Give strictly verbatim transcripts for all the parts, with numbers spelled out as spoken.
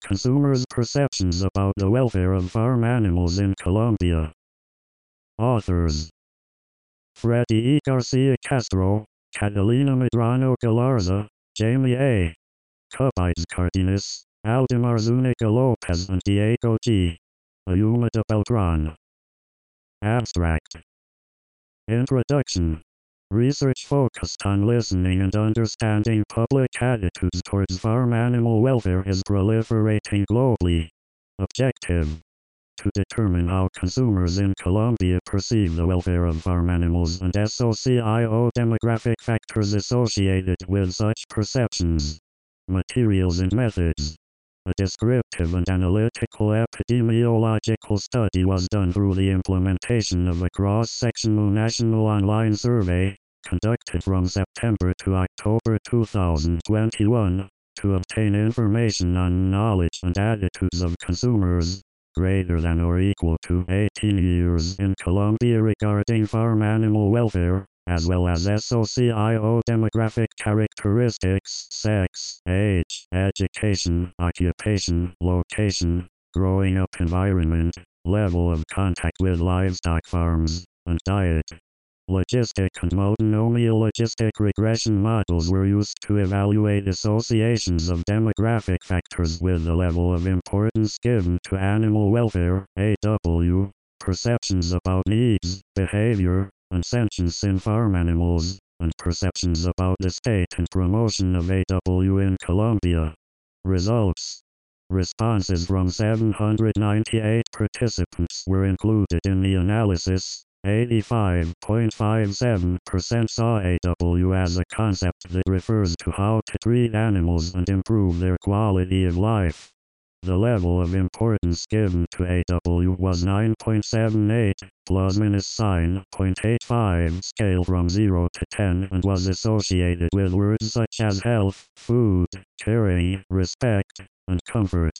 Consumers' perceptions about the welfare of farm animals in Colombia. Authors: Freddy E. Garcia Castro, Catalina Medrano Galarza, Jamie A. Cupides Cardenas, Aldemar Zuniga Lopez and Diego G. Ayuma de Beltran. Abstract. Introduction. Research focused on listening and understanding public attitudes towards farm animal welfare is proliferating globally. Objective: to determine how consumers in Colombia perceive the welfare of farm animals and socio-demographic factors associated with such perceptions. Materials and methods. A descriptive and analytical epidemiological study was done through the implementation of a cross-sectional national online survey, conducted from September to October two thousand twenty-one, to obtain information on knowledge and attitudes of consumers, greater than or equal to eighteen years in Colombia regarding farm animal welfare, as well as socio-demographic characteristics, sex, age, education, occupation, location, growing up environment, level of contact with livestock farms, and diet. Logistic and multinomial-logistic regression models were used to evaluate associations of demographic factors with the level of importance given to animal welfare, A W, perceptions about needs, behavior, and sentience in farm animals, and perceptions about the state and promotion of A W in Colombia. Results. Responses from seven hundred ninety-eight participants were included in the analysis. eighty-five point five seven percent saw A W as a concept that refers to how to treat animals and improve their quality of life. The level of importance given to A W was nine point seven eight, plus minus sign zero point eight five scale from zero to ten, and was associated with words such as health, food, caring, respect, and comfort.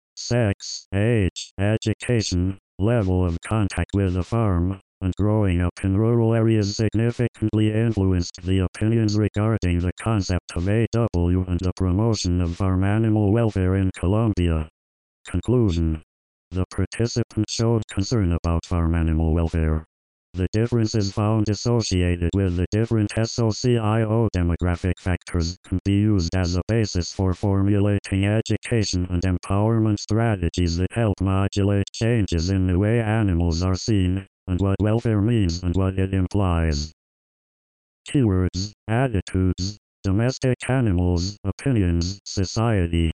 Sex, age, education, level of contact with the farm, and growing up in rural areas significantly influenced the opinions regarding the concept of A W and the promotion of farm animal welfare in Colombia. Conclusion. The participants showed concern about farm animal welfare. The differences found associated with the different socio-demographic factors can be used as a basis for formulating education and empowerment strategies that help modulate changes in the way animals are seen, and what welfare means and what it implies. Keywords: attitudes, domestic animals, opinions, society.